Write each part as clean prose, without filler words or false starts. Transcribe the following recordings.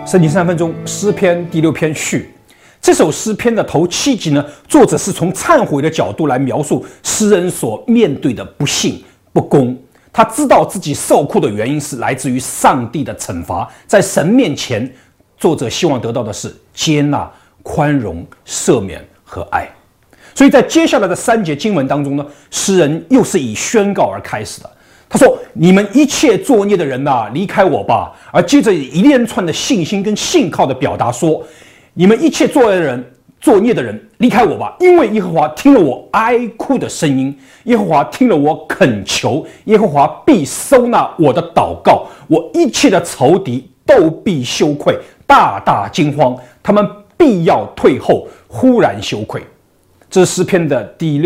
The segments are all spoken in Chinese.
圣经3分钟诗篇第6篇序。这首诗篇的头7集呢，作者是从忏悔的角度来描述诗人所面对的不幸、不公。他知道自己受苦的原因是来自于上帝的惩罚，在神面前，作者希望得到的是接纳、宽容、赦免和爱。所以在接下来的3节经文当中呢，诗人又是以宣告而开始的。他说：“你们一切作孽的人呐，离开我吧。”而接着以一连串的信心跟信靠的表达说：“你们一切作孽的人，离开我吧，因为耶和华听了我哀哭的声音，耶和华听了我恳求，耶和华必收纳我的祷告，我一切的仇敌都必羞愧，大大惊慌，他们必要退后，忽然羞愧。”这是诗篇的第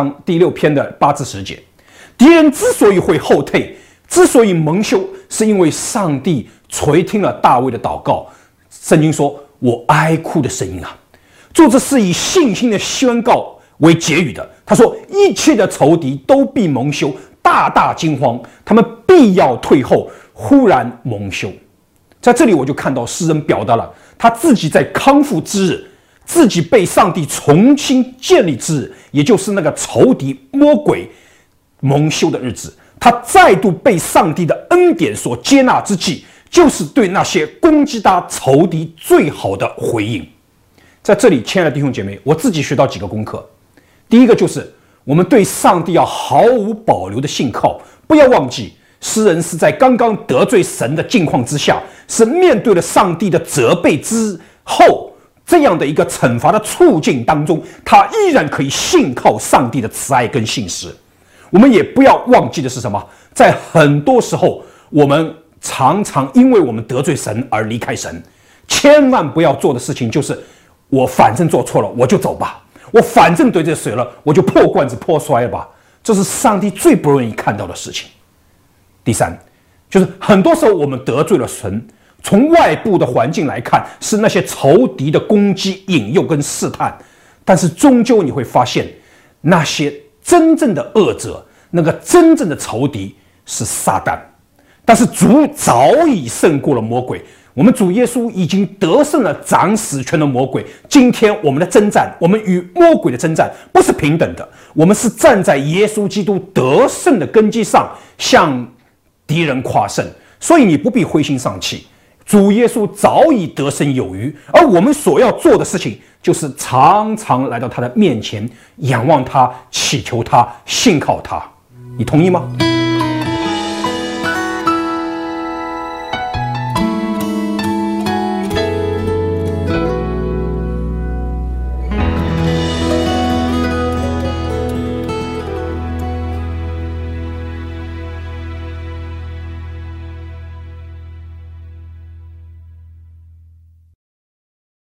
6篇的8至10节。敌人之所以会后退，之所以蒙羞，是因为上帝垂听了大卫的祷告。圣经说：“我哀哭的声音啊。”作者是以信心的宣告为结语的。他说：“一切的仇敌都必蒙羞，大大惊慌，他们必要退后，忽然蒙羞。”在这里我就看到诗人表达了他自己在康复之日，自己被上帝重新建立之日，也就是那个仇敌魔鬼蒙羞的日子，他再度被上帝的恩典所接纳之际，就是对那些攻击他仇敌最好的回应。在这里，亲爱的弟兄姐妹，我自己学到几个功课。第一个就是我们对上帝要毫无保留的信靠，不要忘记诗人是在刚刚得罪神的境况之下，是面对了上帝的责备之后，这样的一个惩罚的处境当中，他依然可以信靠上帝的慈爱跟信实。我们也不要忘记的是什么？在很多时候，我们常常因为我们得罪神而离开神。千万不要做的事情就是，我反正做错了，我就走吧；我反正得罪谁了，我就破罐子破摔了吧。这是上帝最不愿意看到的事情。第三，就是很多时候我们得罪了神，从外部的环境来看，是那些仇敌的攻击、引诱跟试探，但是终究你会发现，那些真正的恶者，那个真正的仇敌是撒旦。但是主早已胜过了魔鬼，我们主耶稣已经得胜了掌死权的魔鬼。今天我们的征战，我们与魔鬼的征战不是平等的，我们是站在耶稣基督得胜的根基上向敌人夸胜。所以你不必灰心丧气，主耶稣早已得胜有余，而我们所要做的事情就是常常来到他的面前，仰望他，祈求他，信靠他。你同意吗？